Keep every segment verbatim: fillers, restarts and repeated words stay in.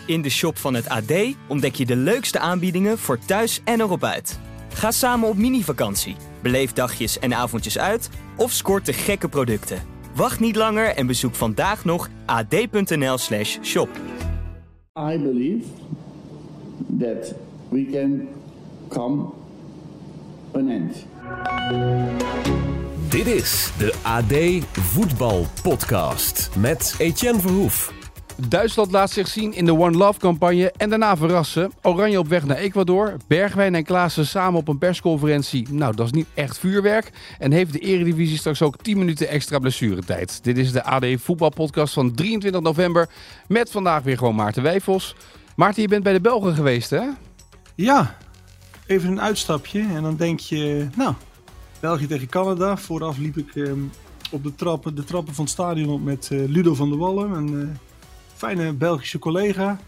In de shop van het A D ontdek je de leukste aanbiedingen voor thuis en erop uit. Ga samen op mini-vakantie, beleef dagjes en avondjes uit of scoort de gekke producten. Wacht niet langer en bezoek vandaag nog ad.nl slash shop. I believe that we can come an end. Dit is de A D Voetbal Podcast met Etienne Verhoef. Duitsland laat zich zien in de One Love campagne en daarna verrassen. Oranje op weg naar Ecuador. Bergwijn en Klaassen samen op een persconferentie. Nou, dat is niet echt vuurwerk. En heeft de Eredivisie straks ook tien minuten extra blessuretijd. Dit is de A D Voetbal Podcast van drieëntwintig november. Met vandaag weer gewoon Maarten Wijfels. Maarten, je bent bij de Belgen geweest, hè? Ja, even een uitstapje. En dan denk je, nou, België tegen Canada. Vooraf liep ik um, op de trappen, de trappen van het stadion op met uh, Ludo van der Wallen. Een uh, fijne Belgische collega.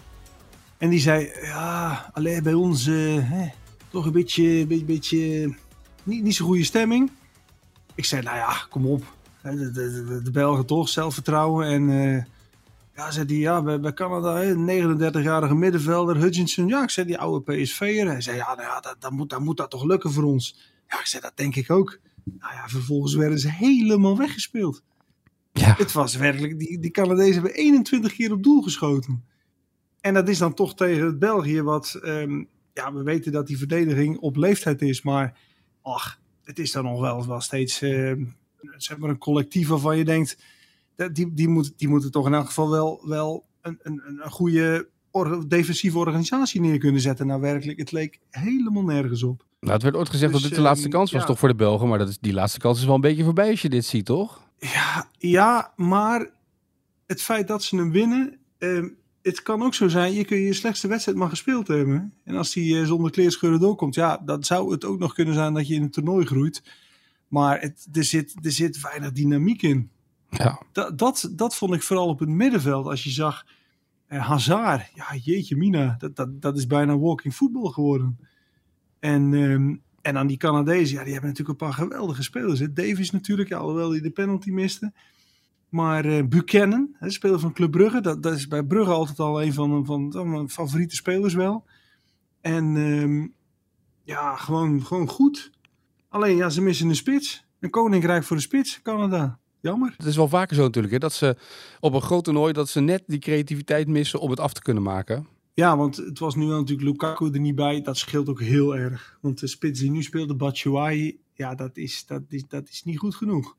En die zei, ja, alleen bij ons uh, hè, toch een beetje, beetje, beetje niet, niet zo'n goede stemming. Ik zei, nou ja, kom op. De, de, de, de Belgen toch, zelfvertrouwen. En uh, ja, zei hij, ja, bij, bij Canada, hè, negenendertigjarige middenvelder, Hutchinson. Ja, ik zei, die oude P S V'er. Hij zei, ja, nou ja, dat, dat, moet, dat moet dat toch lukken voor ons. Ja, ik zei, dat denk ik ook. Nou ja, vervolgens werden ze helemaal weggespeeld. Ja. Het was werkelijk, die, die Canadezen hebben eenentwintig keer op doel geschoten. En dat is dan toch tegen het België wat, um, ja, we weten dat die verdediging op leeftijd is, maar ach, het is dan nog wel, wel steeds, uh, zeg maar een collectief waarvan je denkt, die, die, moet, die moeten toch in elk geval wel, wel een, een, een goede or- defensieve organisatie neer kunnen zetten. Nou werkelijk, het leek helemaal nergens op. Nou, het werd ooit gezegd dus, dat dit de laatste kans was, ja, toch voor de Belgen, maar dat is, die laatste kans is wel een beetje voorbij als je dit ziet, toch? Ja, ja, maar het feit dat ze hem winnen, eh, het kan ook zo zijn, je kun je slechtste wedstrijd maar gespeeld hebben. En als die eh, zonder kleerscheuren doorkomt, ja, dan zou het ook nog kunnen zijn dat je in een toernooi groeit. Maar het, er, zit, er zit weinig dynamiek in. Ja. Dat, dat, dat vond ik vooral op het middenveld. Als je zag, eh, Hazard, ja jeetje mina, dat, dat, dat is bijna walking football geworden. En... Um, En dan die Canadezen, ja, die hebben natuurlijk een paar geweldige spelers. Hè. Davies natuurlijk, ja, alhoewel hij de penalty miste. Maar uh, Buchanan, hè, speler van Club Brugge, dat, dat is bij Brugge altijd al een van, van, van mijn favoriete spelers wel. En um, ja, gewoon, gewoon goed. Alleen, ja, ze missen een spits. Een koninkrijk voor de spits, Canada. Jammer. Het is wel vaker zo natuurlijk, hè, dat ze op een groot toernooi, dat ze net die creativiteit missen om het af te kunnen maken. Ja, want het was nu wel natuurlijk Lukaku er niet bij. Dat scheelt ook heel erg. Want de spits die nu speelde, Batshuayi, ja, dat is, dat is, dat is niet goed genoeg.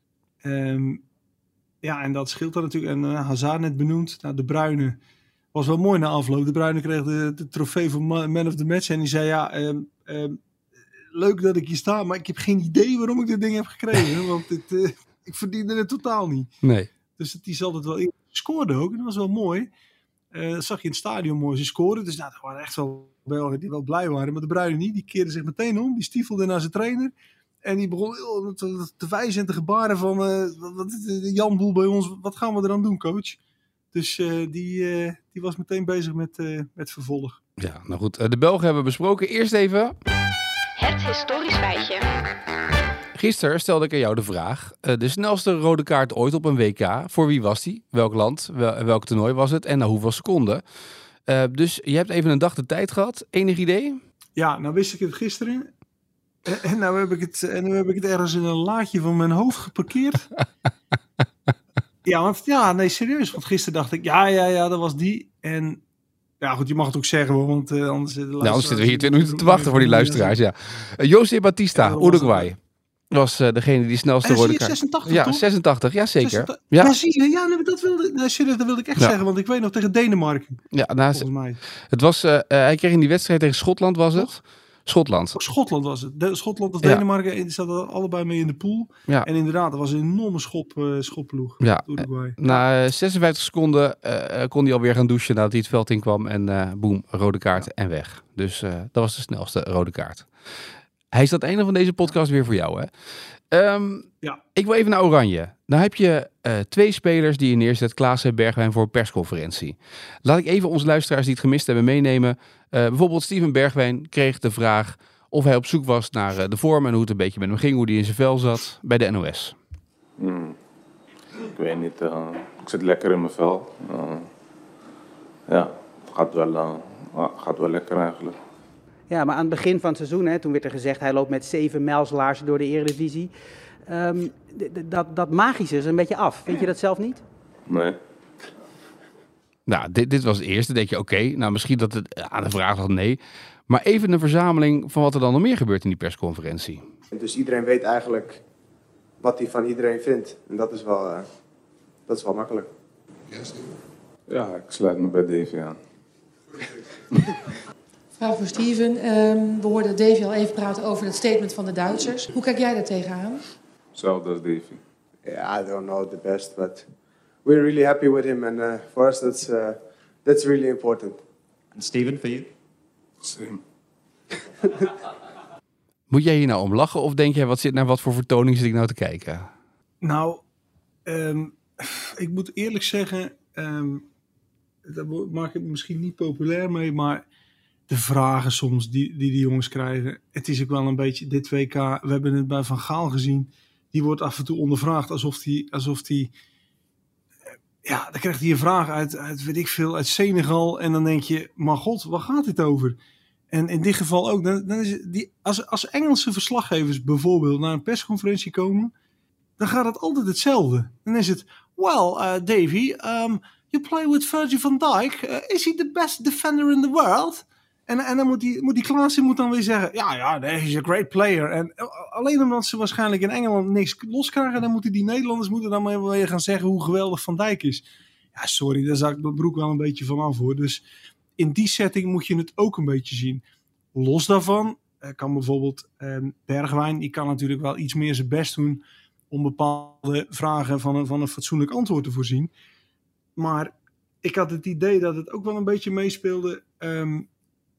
Um, ja, en dat scheelt dan natuurlijk. En uh, Hazard net benoemd. Nou, De Bruyne was wel mooi na afloop. De Bruyne kreeg de, de trofee van Man of the Match. En die zei, ja, um, um, leuk dat ik hier sta, maar ik heb geen idee waarom ik dit ding heb gekregen. Want dit, uh, ik verdiende het totaal niet. Nee. Dus die zal het wel in. Scoorde ook, en dat was wel mooi. Uh, dat zag je in het stadion mooi, ze scoren. Dus nou, er waren echt wel Belgen die wel blij waren. Maar De Bruyne niet, die keerde zich meteen om. Die stiefelde naar zijn trainer. En die begon uh, te, te wijzen en te gebaren van... Uh, wat is Jan Boel bij ons, wat gaan we er aan doen, coach? Dus uh, die, uh, die was meteen bezig met, uh, met vervolg. Ja, nou goed. Uh, de Belgen hebben we besproken. Eerst even... Het historisch feitje. Gisteren stelde ik aan jou de vraag. Uh, de snelste rode kaart ooit op een W K. Voor wie was die? Welk land? Wel, welk toernooi was het? En na hoeveel seconden? Uh, dus je hebt even een dag de tijd gehad. Enig idee? Ja, nou wist ik het gisteren. En, en, nou heb ik het, en nu heb ik het ergens in een laadje van mijn hoofd geparkeerd. ja, want, ja, nee, serieus. Want gisteren dacht ik, ja, ja, ja, dat was die. En ja, goed, je mag het ook zeggen hoor. Want uh, anders, de nou, anders zitten we hier twintig minuten te wachten voor die luisteraars. Ja. Uh, José Batista, ja, Uruguay. Was uh, degene die snelste uh, rode kaart. zesentachtig, ja, toch? zesentachtig, ja zeker. zesentachtig. Ja, ja zie je, ja, nee, dat wilde, nee, serieus, dat wilde ik echt ja. zeggen, want ik weet nog tegen Denemarken. Ja, nou, volgens mij. Het was, uh, uh, hij kreeg in die wedstrijd tegen Schotland, was het? Toch? Schotland. Oh, Schotland was het. De, Schotland of ja. Denemarken, die zaten allebei mee in de pool. Ja. En inderdaad, dat was een enorme schop, uh, schopploeg. Ja. Uh, na uh, zesenvijftig seconden uh, kon hij alweer gaan douchen nadat hij het veld in kwam. En uh, boem, rode kaart ja. en weg. Dus uh, dat was de snelste rode kaart. Hij is dat ene van deze podcast weer voor jou, hè? Um, ja. Ik wil even naar Oranje. Dan heb je uh, twee spelers die je neerzet, Klaassen en Bergwijn, voor een persconferentie. Laat ik even onze luisteraars die het gemist hebben meenemen. Uh, bijvoorbeeld Steven Bergwijn kreeg de vraag of hij op zoek was naar uh, de vorm en hoe het een beetje met hem ging, hoe hij in zijn vel zat bij de N O S. Hmm. Ik weet niet, uh, ik zit lekker in mijn vel. Uh, Ja, het gaat wel, uh, gaat wel lekker eigenlijk. Ja, maar aan het begin van het seizoen, hè, toen werd er gezegd... hij loopt met zeven mijlslaarzen door de Eredivisie. Um, d- d- dat, dat magische is een beetje af. Vind je dat zelf niet? Nee. Nou, dit, dit was het eerste. Dan denk je, oké, okay, nou misschien dat het aan de vraag was nee. Maar even een verzameling van wat er dan nog meer gebeurt in die persconferentie. Dus iedereen weet eigenlijk wat hij van iedereen vindt. En dat is wel, uh, dat is wel makkelijk. Ja, ik sluit me bij Davy aan. Vraag voor Steven. Um, we hoorden Davy al even praten over het statement van de Duitsers. Hoe kijk jij daar tegenaan? Hetzelfde als Davy. Yeah, I don't know the best, but we're really happy with him. And uh, for us, that's, uh, that's really important. And Steven, for you? Same. Moet jij hier nou om lachen of denk jij, wat zit naar wat voor vertoning zit ik nou te kijken? Nou, um, ik moet eerlijk zeggen, um, daar maak ik het misschien niet populair mee, maar de vragen soms die, die die jongens krijgen, het is ook wel een beetje dit W K, we hebben het bij Van Gaal gezien, die wordt af en toe ondervraagd alsof die, alsof die ja, dan krijgt hij een vraag uit, uit, weet ik veel, uit Senegal en dan denk je, maar god, waar gaat dit over? En in dit geval ook, dan, dan is het die, als, als Engelse verslaggevers bijvoorbeeld naar een persconferentie komen, dan gaat het altijd hetzelfde. Dan is het, well, uh, Davy, um, you play with Virgil van Dijk. Uh, is he the best defender in the world? En, en dan moet die, moet die Klaassen moet dan weer zeggen, ja, ja, nee, he's a great player. En uh, alleen omdat ze waarschijnlijk in Engeland niks loskrijgen, dan moeten die Nederlanders moeten dan maar weer gaan zeggen hoe geweldig Van Dijk is. Ja, sorry, daar zak ik mijn broek wel een beetje van af, hoor. Dus in die setting moet je het ook een beetje zien. Los daarvan uh, kan bijvoorbeeld um, Bergwijn, die kan natuurlijk wel iets meer zijn best doen om bepaalde vragen van een, van een fatsoenlijk antwoord te voorzien. Maar ik had het idee dat het ook wel een beetje meespeelde. Um,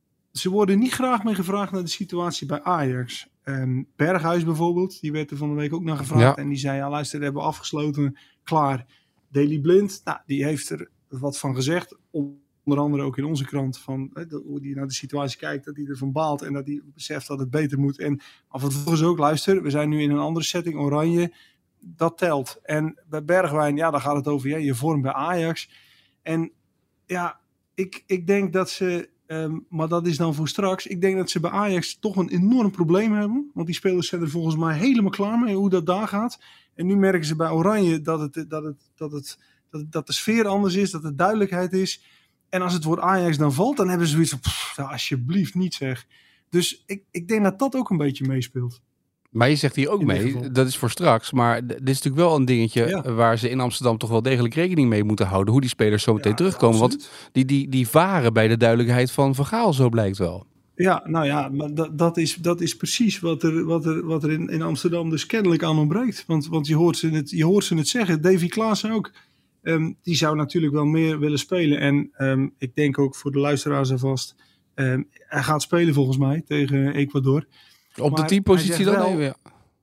ze worden niet graag meer gevraagd naar de situatie bij Ajax. Um, Berghuis bijvoorbeeld, die werd er van de week ook naar gevraagd. Ja. En die zei, ja luister, we hebben afgesloten, klaar. Daley Blind, nou, die heeft er wat van gezegd. Onder andere ook in onze krant, van hè, hoe hij naar de situatie kijkt, dat hij ervan baalt en dat hij beseft dat het beter moet. En af en toe ook, luister, we zijn nu in een andere setting, Oranje, dat telt. En bij Bergwijn, ja, dan gaat het over ja, je vorm bij Ajax. En ja, ik, ik denk dat ze, um, maar dat is dan voor straks, ik denk dat ze bij Ajax toch een enorm probleem hebben. Want die spelers zijn er volgens mij helemaal klaar mee hoe dat daar gaat. En nu merken ze bij Oranje dat, het, dat, het, dat, het, dat, het, dat de sfeer anders is, dat er duidelijkheid is. En als het woord Ajax dan valt, dan hebben ze zoiets van, pff, ja, alsjeblieft niet zeg. Dus ik, ik denk dat dat ook een beetje meespeelt. Maar je zegt hier ook mee, dat is voor straks. Maar d- dit is natuurlijk wel een dingetje ja. waar ze in Amsterdam toch wel degelijk rekening mee moeten houden. Hoe die spelers zo meteen ja, terugkomen. Want die, die, die varen bij de duidelijkheid van Van Gaal, zo blijkt wel. Ja, nou ja, maar dat, dat, is, dat is precies wat er, wat er, wat er in, in Amsterdam dus kennelijk aan ontbreekt. Want, want je, hoort ze het, je hoort ze het zeggen. Davy Klaassen ook. Um, die zou natuurlijk wel meer willen spelen. En um, ik denk ook voor de luisteraars alvast. Um, hij gaat spelen volgens mij tegen Ecuador. Op maar de teampositie dan? Wel, ja.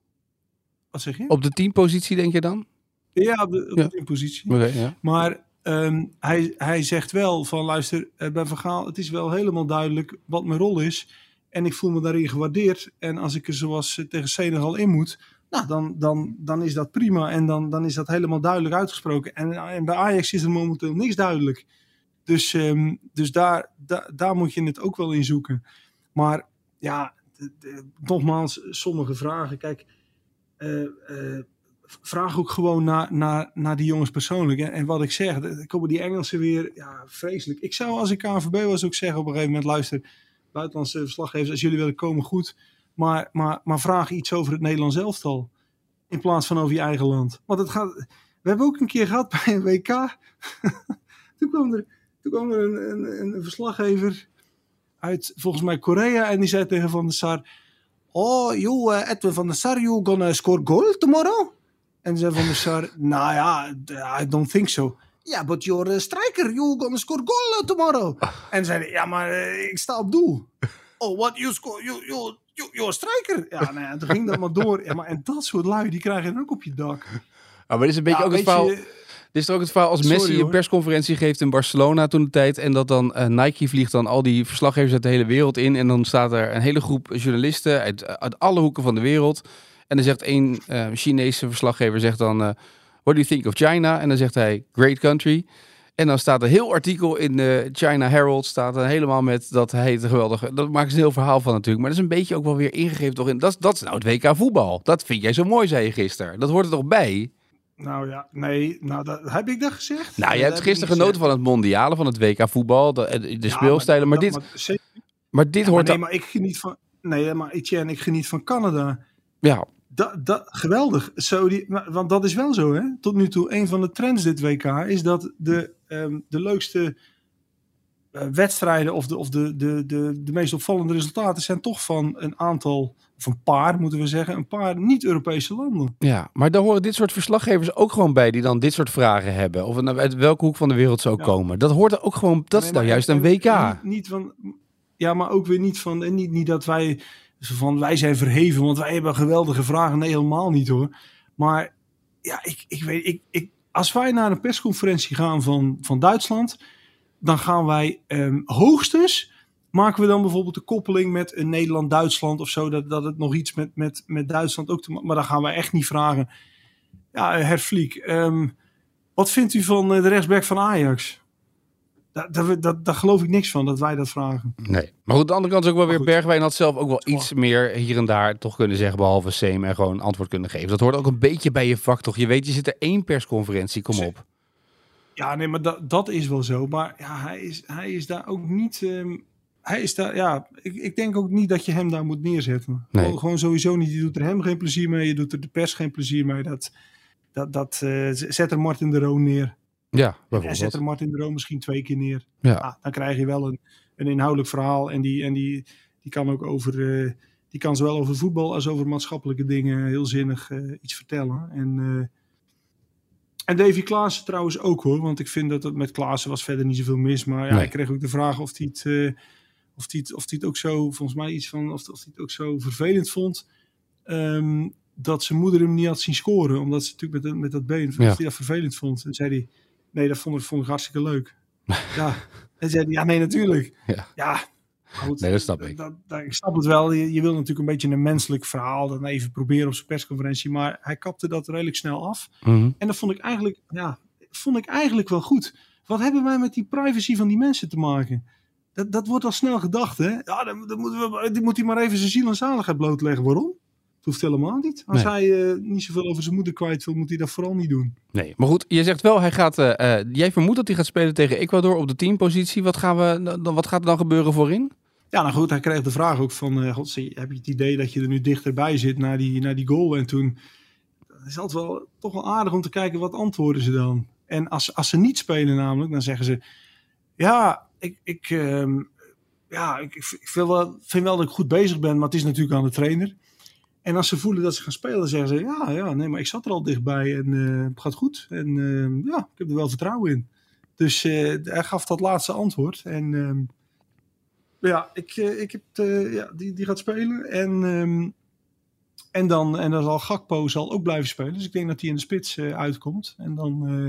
Wat zeg je? Op de teampositie denk je dan? Ja, op de, op ja. de teampositie. Okay, ja. Maar um, hij, hij zegt wel van luister, uh, bij Van Gaal, het is wel helemaal duidelijk wat mijn rol is. En ik voel me daarin gewaardeerd. En als ik er zoals uh, tegen Senegal in moet, nou, dan, dan, dan is dat prima. En dan, dan is dat helemaal duidelijk uitgesproken. En, en bij Ajax is er momenteel niks duidelijk. Dus, um, dus daar, da, daar moet je het ook wel in zoeken. Maar ja, de, de, nogmaals, sommige vragen. Kijk, uh, uh, vraag ook gewoon naar, naar, naar die jongens persoonlijk. En, en wat ik zeg, dan komen die Engelsen weer, ja, vreselijk. Ik zou als ik K N V B was ook zeggen op een gegeven moment, luister, buitenlandse verslaggevers, als jullie willen komen, goed. Maar, maar, maar vraag iets over het Nederlands elftal. In plaats van over je eigen land. Want het gaat. We hebben ook een keer gehad bij een W K. toen kwam er, toen kwam er een, een, een verslaggever uit volgens mij Korea. En die zei tegen Van der Sar. Oh, you, uh, Edwin van der Sar, you gonna score goal tomorrow? En zei Van der Sar. Nou ja, I don't think so. Ja, yeah, but you're a striker. You gonna score goal tomorrow. En zei ja, maar uh, ik sta op doel. Oh, what you score? You, you, you, you're a striker. Ja, nou ja, toen ging dat maar door. Ja, maar en dat soort lui, die krijg je dan ook op je dak. Ah, maar dit is een beetje ja, ook het verhaal. Je... Dit is toch ook het verhaal als Sorry, Messi hoor. een persconferentie geeft in Barcelona toen de tijd. En dat dan uh, Nike vliegt dan al die verslaggevers uit de hele wereld in. En dan staat er een hele groep journalisten uit, uit alle hoeken van de wereld. En dan zegt één uh, Chinese verslaggever zegt dan, uh, what do you think of China? En dan zegt hij, great country. En dan staat een heel artikel in de China Herald, staat er helemaal met dat hij het geweldig. Dat maakt een heel verhaal van natuurlijk, maar dat is een beetje ook wel weer ingegeven toch in. Dat is, dat is nou het W K voetbal. Dat vind jij zo mooi, zei je gisteren. Dat hoort er toch bij? Nou ja, nee, nou, dat, heb ik dat gezegd? Nou, je dat hebt gisteren genoten van het mondiale, van het W K voetbal, de, de ja, speelstijlen, maar, maar dit, maar, zeker, maar dit ja, hoort. Maar nee, maar ik geniet van. Nee, maar Etienne, ik geniet van Canada. Ja. Dat, dat, geweldig. Zo die, want dat is wel zo, hè? Tot nu toe, een van de trends dit W K is dat de, um, de leukste uh, wedstrijden of, de, of de, de, de, de meest opvallende resultaten zijn toch van een aantal, of een paar moeten we zeggen, een paar niet-Europese landen. Ja, maar daar horen dit soort verslaggevers ook gewoon bij die dan dit soort vragen hebben. Of het nou uit welke hoek van de wereld ze ook ja. komen. Dat hoort er ook gewoon, dat nee, is nou juist een W K. Niet, niet van, ja, maar ook weer niet van, en niet, niet dat wij... van wij zijn verheven, want wij hebben geweldige vragen. Nee, helemaal niet hoor. Maar ja, ik, ik weet, ik, ik, als wij naar een persconferentie gaan van, van Duitsland, dan gaan wij um, hoogstens, maken we dan bijvoorbeeld de koppeling met een Nederland-Duitsland of zo, dat, dat het nog iets met, met, met Duitsland ook te maken. Maar dan gaan wij echt niet vragen. Ja, Herr Fliek, um, wat vindt u van de rechtsback van Ajax? Daar, daar, daar, daar geloof ik niks van, dat wij dat vragen. Nee. Maar goed, aan de andere kant is ook wel weer Bergwijn had zelf ook wel iets meer hier en daar toch kunnen zeggen, behalve Seem en gewoon antwoord kunnen geven. Dat hoort ook een beetje bij je vak, toch? Je weet, je zit er één persconferentie, kom op. Ja, nee, maar dat, dat is wel zo. Maar ja, hij is, hij is daar ook niet... Um, hij is daar, ja, ik, ik denk ook niet dat je hem daar moet neerzetten. Nee. Gewoon, gewoon sowieso niet. Je doet er hem geen plezier mee, je doet er de pers geen plezier mee. Dat, dat, dat uh, zet er Martin de Roon neer. Ja, en zet er Martin de Roon misschien twee keer neer. Ja. Ah, dan krijg je wel een, een inhoudelijk verhaal. En die, en die, die kan ook over... Uh, die kan zowel over voetbal als over maatschappelijke dingen heel zinnig uh, iets vertellen. En, uh, en Davy Klaassen trouwens ook hoor. Want ik vind dat het met Klaassen was verder niet zoveel mis. Maar ja, nee. Ik kreeg ook de vraag of hij het, uh, of hij het, of hij het ook zo... Volgens mij iets van... Of, of hij het ook zo vervelend vond... Um, dat zijn moeder hem niet had zien scoren. Omdat ze natuurlijk met, met dat been... Ja. Of hij dat vervelend vond. En zei hij... Nee, dat vond ik, vond ik hartstikke leuk. Ja. En zei hij, ja, nee, natuurlijk. Ja. Ja. Goed, nee, dat snap ik. Dat, dat, ik snap het wel. Je, je wil natuurlijk een beetje een menselijk verhaal dan even proberen op zijn persconferentie. Maar hij kapte dat redelijk snel af. Mm-hmm. En dat vond ik eigenlijk, ja, vond ik eigenlijk wel goed. Wat hebben wij met die privacy van die mensen te maken? Dat, dat wordt al snel gedacht, hè? Ja, dan, dan moeten we, dan moet hij maar even zijn ziel en zaligheid blootleggen. Waarom? Het hoeft helemaal niet. Als nee. hij uh, niet zoveel over zijn moeder kwijt wil, moet hij dat vooral niet doen. Nee, maar goed, je zegt wel, hij gaat, uh, uh, jij vermoedt dat hij gaat spelen tegen Ecuador op de teampositie. Wat, gaan we, wat gaat er dan gebeuren voorin? Ja, nou goed, hij kreeg de vraag ook van, uh, God, heb je het idee dat je er nu dichterbij zit naar die, naar die goal? En toen is het altijd wel, toch wel aardig om te kijken, wat antwoorden ze dan? En als, als ze niet spelen namelijk, dan zeggen ze, ja, ik, ik, um, ja, ik, ik vind, wel, vind wel dat ik goed bezig ben, maar het is natuurlijk aan de trainer. En als ze voelen dat ze gaan spelen, zeggen ze, ja, ja, nee, maar ik zat er al dichtbij en uh, het gaat goed. En uh, ja, ik heb er wel vertrouwen in. Dus uh, hij gaf dat laatste antwoord. En uh, ja, ik, uh, ik heb, uh, ja die, die gaat spelen. En, um, en, dan, en dan zal Gakpo zal ook blijven spelen. Dus ik denk dat hij in de spits uh, uitkomt. En dan... Uh,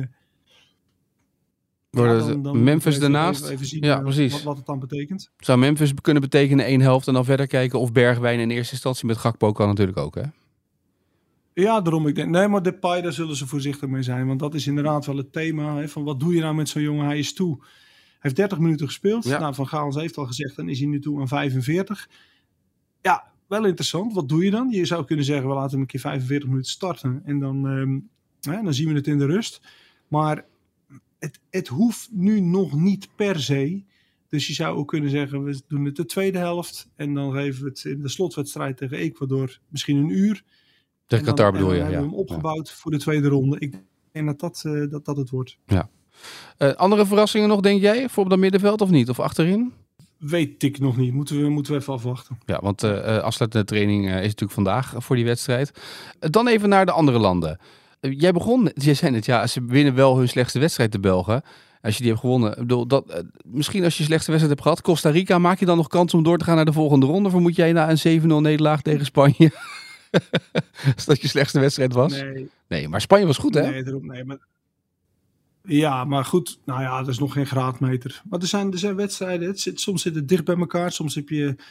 Ja, dan, dan Memphis even, daarnaast. Even, even zien, ja, uh, precies. Wat, wat het dan betekent. Zou Memphis kunnen betekenen één helft en dan verder kijken of Bergwijn in eerste instantie met Gakpo kan natuurlijk ook, hè? Ja, daarom ik denk. Nee, maar Depay, daar zullen ze voorzichtig mee zijn. Want dat is inderdaad wel het thema. Hè, van wat doe je nou met zo'n jongen? Hij is toe. Hij heeft dertig minuten gespeeld. Ja. Nou, Van Gaal heeft al gezegd, dan is hij nu toe aan vijfenveertig. Ja, wel interessant. Wat doe je dan? Je zou kunnen zeggen, we laten hem een keer vijfenveertig minuten starten. En dan, um, hè, dan zien we het in de rust. Maar... Het, het hoeft nu nog niet per se. Dus je zou ook kunnen zeggen, we doen het de tweede helft. En dan geven we het in de slotwedstrijd tegen Ecuador misschien een uur. Tegen Qatar bedoel je, ja. En dan hebben we hem opgebouwd ja. voor de tweede ronde. Ik denk dat dat, uh, dat, dat het wordt. Ja. Uh, andere verrassingen nog, denk jij? Voor op dat middenveld of niet? Of achterin? Weet ik nog niet. Moeten we, moeten we even afwachten. Ja, want uh, afsluitende training uh, is natuurlijk vandaag voor die wedstrijd. Uh, dan even naar de andere landen. Jij begon, jij zei net, ja, ze winnen wel hun slechtste wedstrijd, de Belgen. Als je die hebt gewonnen. Ik bedoel, dat, uh, misschien als je je slechtste wedstrijd hebt gehad, Costa Rica, maak je dan nog kans om door te gaan naar de volgende ronde? Of moet jij na een zeven nul nederlaag tegen Spanje? Als dat je slechtste wedstrijd was? Nee. Nee, maar Spanje was goed, hè? Nee, daarom, nee, maar... Ja, maar goed, nou ja, dat is nog geen graadmeter. Maar er zijn, er zijn wedstrijden, het zit, soms zit het dicht bij elkaar, soms heb je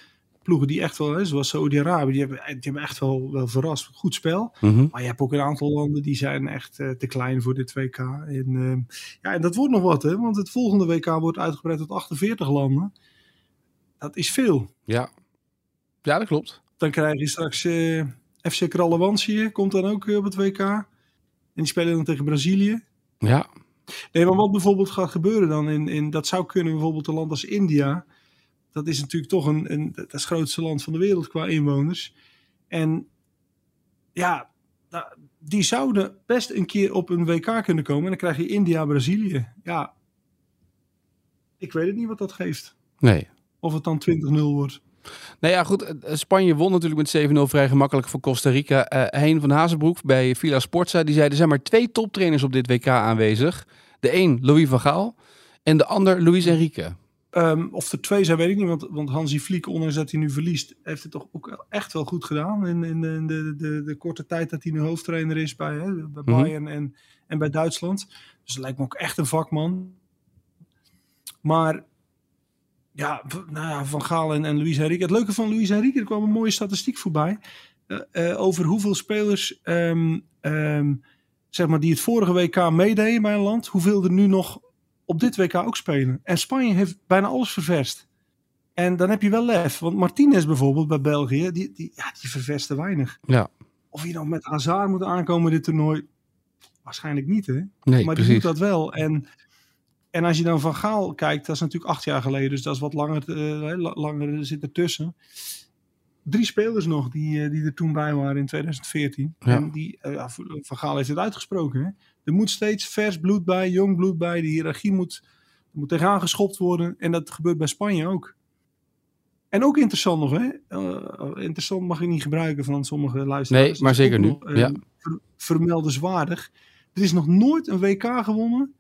ploegen die echt wel, hè, zoals Saudi-Arabië, die hebben, die hebben echt wel, wel verrast. Goed spel. Mm-hmm. Maar je hebt ook een aantal landen die zijn echt uh, te klein voor dit W K. En, uh, ja, en dat wordt nog wat, hè, want het volgende W K wordt uitgebreid tot achtenveertig landen. Dat is veel. Ja, ja dat klopt. Dan krijg je straks uh, F C Krallewansië, komt dan ook uh, op het W K. En die spelen dan tegen Brazilië. Ja. Nee, maar wat bijvoorbeeld gaat gebeuren dan, in, in, dat zou kunnen bijvoorbeeld een land als India. Dat is natuurlijk toch een, een, het, het grootste land van de wereld qua inwoners. En ja, die zouden best een keer op een W K kunnen komen. En dan krijg je India, Brazilië. Ja, ik weet het niet wat dat geeft. Nee. Of het dan twintig nul wordt. Nou ja, goed. Spanje won natuurlijk met zeven nul vrij gemakkelijk van Costa Rica. Uh, Hein van Hazenbroek bij Villa Sportza, die zei er zijn maar twee toptrainers op dit W K aanwezig. De een, Louis van Gaal. En de ander, Luis Enrique. Um, of er twee zijn, weet ik niet. Want, want Hansi Flick, ondanks dat hij nu verliest, heeft het toch ook echt wel goed gedaan. In, in, de, in de, de, de korte tijd dat hij nu hoofdtrainer is bij, hè, bij Bayern mm-hmm. en, en bij Duitsland. Dus dat lijkt me ook echt een vakman. Maar ja, nou ja Van Gaal en, en Luis Enrique. Het leuke van Luis Enrique, er kwam een mooie statistiek voorbij. Uh, uh, over hoeveel spelers um, um, zeg maar, die het vorige W K meededen bij een land. Hoeveel er nu nog op dit W K ook spelen. En Spanje heeft bijna alles ververst. En dan heb je wel lef. Want Martinez bijvoorbeeld bij België, die, die, ja, die ververste weinig. Ja. Of je nou met Hazard moet aankomen dit toernooi, waarschijnlijk niet, hè? Nee, maar precies. die doet dat wel. En, en als je dan Van Gaal kijkt, dat is natuurlijk acht jaar geleden, dus dat is wat langer, uh, langer zit ertussen. Drie spelers nog die, die er toen bij waren in twintig veertien. Ja. En die, uh, Van Gaal heeft het uitgesproken, hè? Er moet steeds vers bloed bij, jong bloed bij. De hiërarchie moet, moet tegenaan geschopt worden. En dat gebeurt bij Spanje ook. En ook interessant nog, hè? Uh, interessant mag ik niet gebruiken van sommige luisteraars. Nee, maar zeker nog, nu. Uh, ja. ver, vermeldenswaardig. Er is nog nooit een W K gewonnen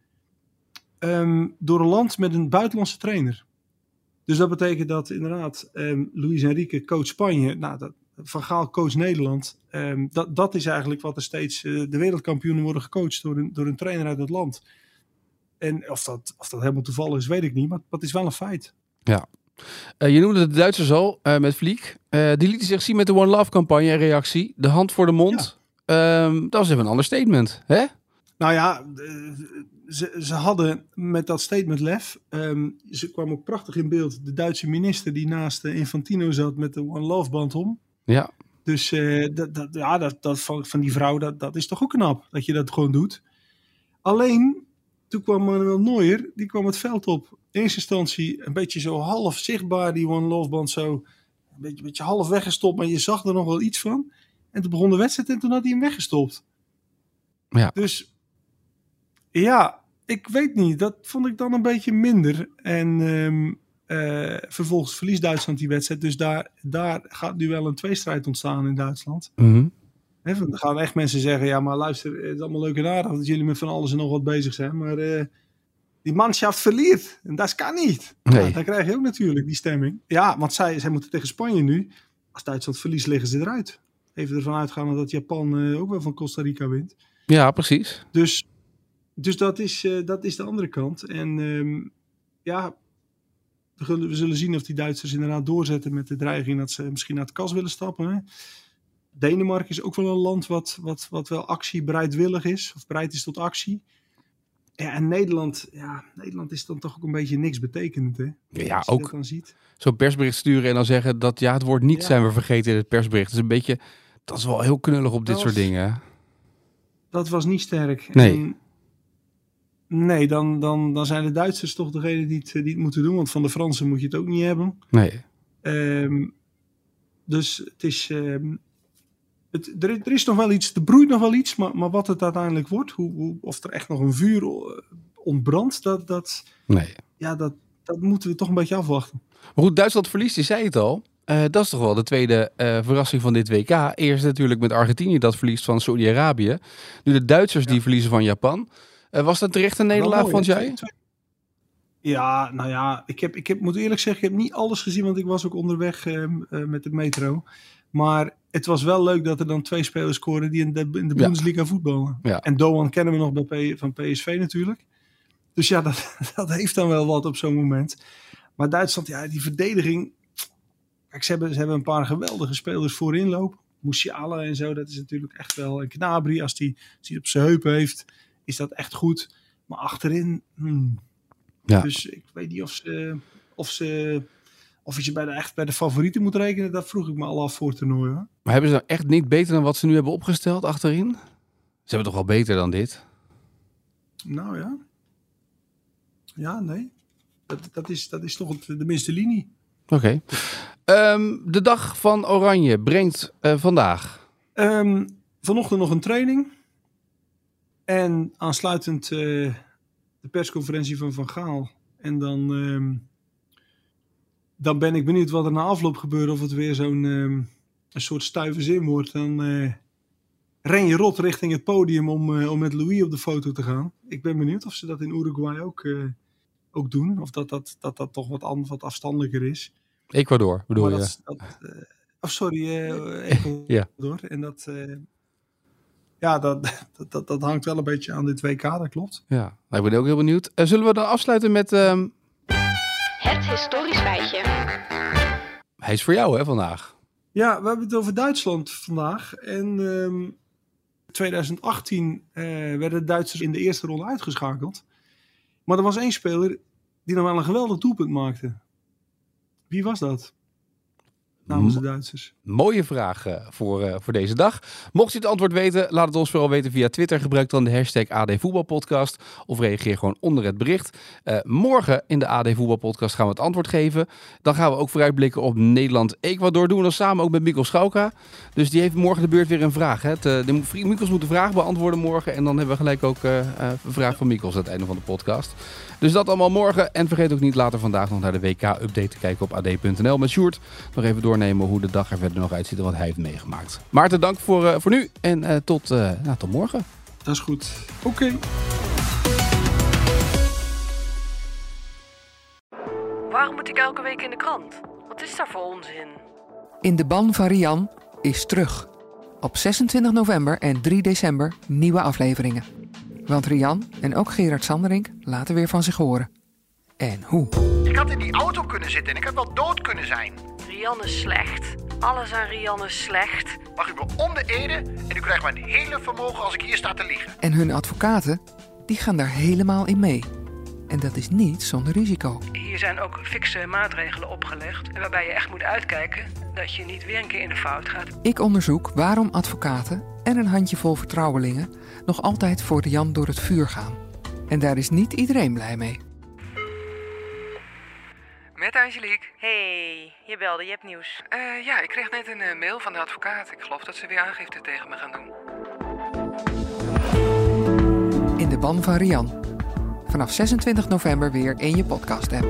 um, door een land met een buitenlandse trainer. Dus dat betekent dat inderdaad um, Luis Enrique coach Spanje. Nou, dat, Van Gaal coach Nederland. Um, dat, dat is eigenlijk wat er steeds... Uh, de wereldkampioenen worden gecoacht door een, door een trainer uit het land. En of dat, of dat helemaal toevallig is, weet ik niet. Maar dat is wel een feit. Ja. Uh, je noemde de Duitsers al, uh, met Flick. Uh, die lieten zich zien met de One Love campagne en reactie. De hand voor de mond. Ja. Um, dat was even een ander statement, hè? Nou ja, ze, ze hadden met dat statement lef. Um, ze kwam ook prachtig in beeld. De Duitse minister die naast uh, Infantino zat met de One Love band om. Ja. Dus uh, dat, dat, ja, dat, dat van, van die vrouw, dat, dat is toch ook knap dat je dat gewoon doet. Alleen, toen kwam Manuel Neuer, die kwam het veld op. In eerste instantie een beetje zo half zichtbaar, die One Love band zo. Een beetje, een beetje half weggestopt, maar je zag er nog wel iets van. En toen begon de wedstrijd en toen had hij hem weggestopt. Ja. Dus ja, ik weet niet. Dat vond ik dan een beetje minder. En um, uh, vervolgens verliest Duitsland die wedstrijd. Dus daar, daar gaat nu wel een tweestrijd ontstaan in Duitsland. Mm-hmm. He, dan gaan echt mensen zeggen, ja maar luister, het is allemaal leuk en aardig dat jullie met van alles en nog wat bezig zijn. Maar uh, die manschaft verliert. En dat kan niet. Nee. Ja, dan krijg je ook natuurlijk die stemming. Ja, want zij, zij moeten tegen Spanje nu. Als Duitsland verliest, liggen ze eruit. Even ervan uitgaan dat Japan uh, ook wel van Costa Rica wint. Ja, precies. Dus, dus dat, is, uh, dat is de andere kant. En um, ja, we zullen, we zullen zien of die Duitsers inderdaad doorzetten met de dreiging dat ze misschien naar het kas willen stappen. Hè? Denemarken is ook wel een land wat, wat, wat wel actiebereidwillig is. Of bereid is tot actie. Ja, en Nederland, ja, Nederland is dan toch ook een beetje niks betekend. Hè? Ja, als je ook dat dan ziet. Zo'n persbericht sturen en dan zeggen dat ja, het woord niet Ja. zijn we vergeten in het persbericht. Dat is een beetje, dat is wel heel knullig op dit Dat soort was- dingen. Dat was niet sterk. Nee. En, nee, dan, dan, dan zijn de Duitsers toch degene die het, die het moeten doen. Want van de Fransen moet je het ook niet hebben. Nee. Um, dus het is... Um, het, er, er is nog wel iets, er broeit nog wel iets. Maar, maar wat het uiteindelijk wordt, hoe, hoe, of er echt nog een vuur uh, ontbrandt, dat, dat, Nee. ja, dat, dat moeten we toch een beetje afwachten. Maar goed, Duitsland verliest, je zei het al. Uh, dat is toch wel de tweede uh, verrassing van dit W K. Eerst natuurlijk met Argentinië dat verliest van Saudi-Arabië. Nu de Duitsers Ja. die verliezen van Japan. Uh, was dat terecht een nederlaag, Wel mooi, vond hè? jij? Twee- Ja, nou ja, ik heb, ik heb, moet eerlijk zeggen, ik heb niet alles gezien, want ik was ook onderweg uh, uh, met de metro. Maar het was wel leuk dat er dan twee spelers scoren die in de, in de Ja. Bundesliga voetballen. Ja. En Doan kennen we nog bij P, van P S V natuurlijk. Dus ja, dat, dat heeft dan wel wat op zo'n moment. Maar Duitsland, ja, die verdediging... Kijk, ze hebben, ze hebben een paar geweldige spelers voorin lopen. Musiala en zo, dat is natuurlijk echt wel... En Gnabry, als die, als die op zijn heupen heeft, is dat echt goed. Maar achterin... Hmm. Ja. Dus ik weet niet of ze... Of ze Of je ze bij de, echt bij de favorieten moet rekenen, dat vroeg ik me al af voor het toernooi. Hoor. Maar hebben ze nou echt niet beter dan wat ze nu hebben opgesteld achterin? Ze hebben toch wel beter dan dit? Nou ja. Ja, nee. Dat, dat, is, dat is toch het, de minste linie. Oké. Okay. Um, de dag van Oranje brengt uh, vandaag. Um, vanochtend nog een training. En aansluitend uh, de persconferentie van Van Gaal. En dan... Um, Dan ben ik benieuwd wat er na afloop gebeurt. Of het weer zo'n um, een soort stuive zin wordt. Dan uh, ren je rot richting het podium om, uh, om met Louis op de foto te gaan. Ik ben benieuwd of ze dat in Uruguay ook, uh, ook doen. Of dat dat, dat, dat toch wat, an, wat afstandelijker is. Ecuador bedoel je? Dat, dat, uh, oh sorry, uh, Ecuador. Ja. En dat... Uh, Ja, dat, dat, dat, dat hangt wel een beetje aan dit W K, dat klopt. Ja, ik ben ook heel benieuwd. Uh, zullen we dan afsluiten met... Um... Het historisch feitje. Hij is voor jou, hè, vandaag? Ja, we hebben het over Duitsland vandaag. En um, twintig achttien uh, werden de Duitsers in de eerste ronde uitgeschakeld. Maar er was één speler die nog wel een geweldig doelpunt maakte. Wie was dat? Namens de Duitsers. Mooie vraag uh, voor, uh, voor deze dag. Mocht je het antwoord weten, laat het ons vooral weten via Twitter. Gebruik dan de hashtag A D Voetbalpodcast of reageer gewoon onder het bericht. Uh, morgen in de A D Voetbalpodcast gaan we het antwoord geven. Dan gaan we ook vooruitblikken op Nederland-Ecuador. Doen we dan samen ook met Mikkel Schauka. Dus die heeft morgen de beurt weer een vraag. Hè. De, de Mikkels moet de vraag beantwoorden morgen. En dan hebben we gelijk ook uh, uh, een vraag van Mikkels aan het einde van de podcast. Dus dat allemaal morgen. En vergeet ook niet later vandaag nog naar de W K-update te kijken op A D punt N L met Sjoerd. Nog even doornemen hoe de dag er verder nog uitziet en wat hij heeft meegemaakt. Maarten, dank voor, uh, voor nu en uh, tot, uh, nou, tot morgen. Dat is goed. Oké. Okay. Waarom moet ik elke week in de krant? Wat is daar voor onzin? In de ban van Rian is terug. Op zesentwintig november en drie december nieuwe afleveringen. Want Rian en ook Gerard Sanderink laten weer van zich horen. En hoe? Ik had in die auto kunnen zitten en ik had wel dood kunnen zijn. Rian is slecht. Alles aan Rian is slecht. Mag u me om de ede en u krijgt mijn hele vermogen als ik hier sta te liegen. En hun advocaten, die gaan daar helemaal in mee. En dat is niet zonder risico. Hier zijn ook fikse maatregelen opgelegd. Waarbij je echt moet uitkijken dat je niet weer een keer in de fout gaat. Ik onderzoek waarom advocaten en een handjevol vertrouwelingen nog altijd voor Rian door het vuur gaan. En daar is niet iedereen blij mee. Met Angelique. Hey, je belde, je hebt nieuws. Uh, ja, ik kreeg net een uh, mail van de advocaat. Ik geloof dat ze weer aangifte tegen me gaan doen. In de ban van Rian. Vanaf zesentwintig november weer in je podcast-app.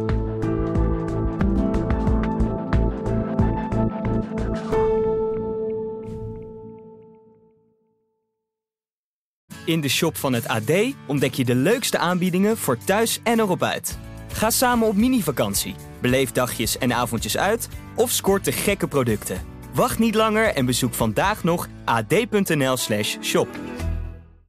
In de shop van het A D ontdek je de leukste aanbiedingen voor thuis en erop uit. Ga samen op mini-vakantie, beleef dagjes en avondjes uit of scoort de gekke producten. Wacht niet langer en bezoek vandaag nog a d punt n l slash shop.